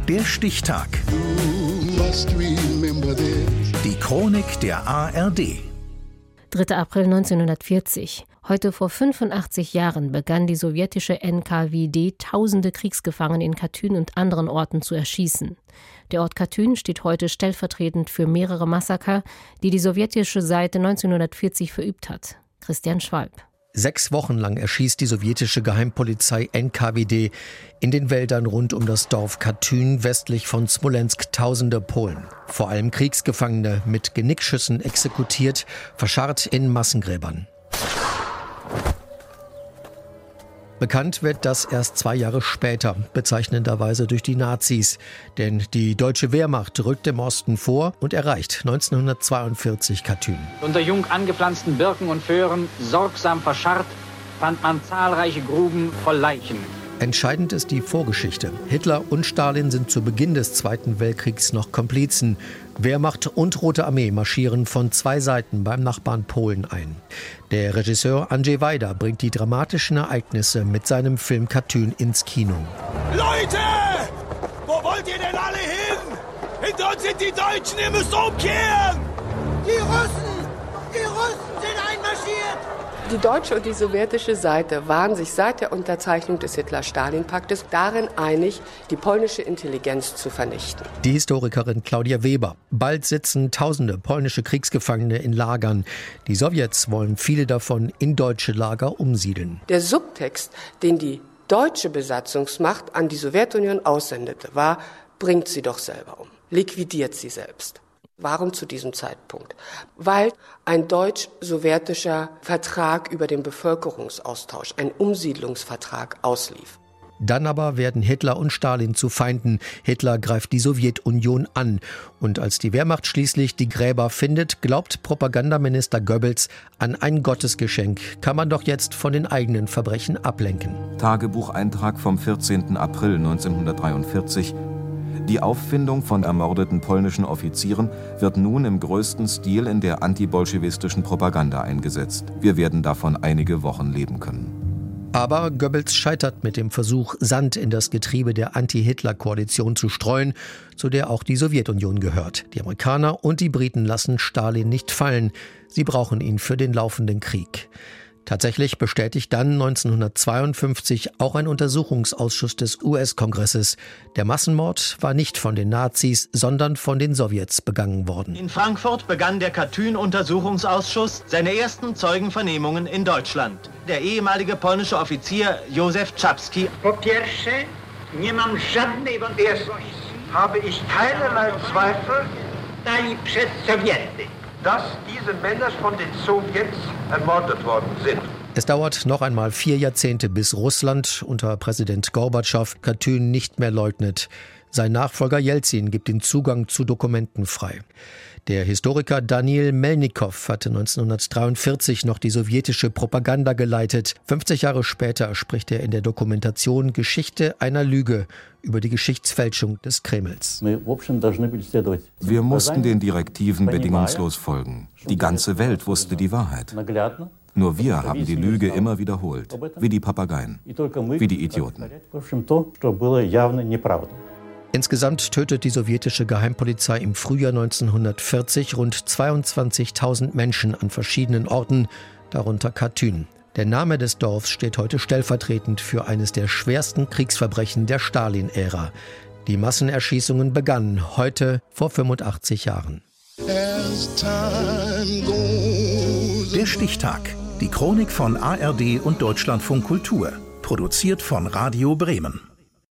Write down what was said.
Der Stichtag. Die Chronik der ARD. 3. April 1940. Heute vor 85 Jahren begann die sowjetische NKWD, tausende Kriegsgefangene in Katyn und anderen Orten zu erschießen. Der Ort Katyn steht heute stellvertretend für mehrere Massaker, die die sowjetische Seite 1940 verübt hat. Christian Schwalb. 6 Wochen lang erschießt die sowjetische Geheimpolizei NKWD in den Wäldern rund um das Dorf Katyn westlich von Smolensk tausende Polen. Vor allem Kriegsgefangene mit Genickschüssen exekutiert, verscharrt in Massengräbern. Bekannt wird das erst 2 Jahre später, bezeichnenderweise durch die Nazis. Denn die deutsche Wehrmacht rückt im Osten vor und erreicht 1942 Katyn. Unter jung angepflanzten Birken und Föhren, sorgsam verscharrt, fand man zahlreiche Gruben voll Leichen. Entscheidend ist die Vorgeschichte. Hitler und Stalin sind zu Beginn des Zweiten Weltkriegs noch Komplizen. Wehrmacht und Rote Armee marschieren von 2 Seiten beim Nachbarn Polen ein. Der Regisseur Andrzej Wajda bringt die dramatischen Ereignisse mit seinem Film Katyn ins Kino. Leute! Wo wollt ihr denn alle hin? Hinter uns sind die Deutschen, ihr müsst umkehren! Die Russen sind einmarschiert! Die deutsche und die sowjetische Seite waren sich seit der Unterzeichnung des Hitler-Stalin-Paktes darin einig, die polnische Intelligenz zu vernichten. Die Historikerin Claudia Weber. Bald sitzen tausende polnische Kriegsgefangene in Lagern. Die Sowjets wollen viele davon in deutsche Lager umsiedeln. Der Subtext, den die deutsche Besatzungsmacht an die Sowjetunion aussendete, war: bringt sie doch selber um, liquidiert sie selbst. Warum zu diesem Zeitpunkt? Weil ein deutsch-sowjetischer Vertrag über den Bevölkerungsaustausch, ein Umsiedlungsvertrag, auslief. Dann aber werden Hitler und Stalin zu Feinden. Hitler greift die Sowjetunion an. Und als die Wehrmacht schließlich die Gräber findet, glaubt Propagandaminister Goebbels an ein Gottesgeschenk. Kann man doch jetzt von den eigenen Verbrechen ablenken. Tagebucheintrag vom 14. April 1943. Die Auffindung von ermordeten polnischen Offizieren wird nun im größten Stil in der antibolschewistischen Propaganda eingesetzt. Wir werden davon einige Wochen leben können. Aber Goebbels scheitert mit dem Versuch, Sand in das Getriebe der Anti-Hitler-Koalition zu streuen, zu der auch die Sowjetunion gehört. Die Amerikaner und die Briten lassen Stalin nicht fallen. Sie brauchen ihn für den laufenden Krieg. Tatsächlich bestätigt dann 1952 auch ein Untersuchungsausschuss des US-Kongresses. Der Massenmord war nicht von den Nazis, sondern von den Sowjets begangen worden. In Frankfurt begann der Katyn-Untersuchungsausschuss seine ersten Zeugenvernehmungen in Deutschland. Der ehemalige polnische Offizier Józef Czapski. Erstens habe ich keinerlei Zweifel, dass diese Männer von den Sowjets ermordet worden sind. Es dauert noch einmal 4 Jahrzehnte, bis Russland unter Präsident Gorbatschow Katyn nicht mehr leugnet. Sein Nachfolger Jelzin gibt den Zugang zu Dokumenten frei. Der Historiker Daniil Melnikow hatte 1943 noch die sowjetische Propaganda geleitet. 50 Jahre später spricht er in der Dokumentation Geschichte einer Lüge über die Geschichtsfälschung des Kremls. Wir mussten den Direktiven bedingungslos folgen. Die ganze Welt wusste die Wahrheit. Nur wir haben die Lüge immer wiederholt, wie die Papageien, wie die Idioten. Insgesamt tötet die sowjetische Geheimpolizei im Frühjahr 1940 rund 22.000 Menschen an verschiedenen Orten, darunter Katyn. Der Name des Dorfs steht heute stellvertretend für eines der schwersten Kriegsverbrechen der Stalin-Ära. Die Massenerschießungen begannen heute vor 85 Jahren. Der Stichtag. Die Chronik von ARD und Deutschlandfunk Kultur. Produziert von Radio Bremen.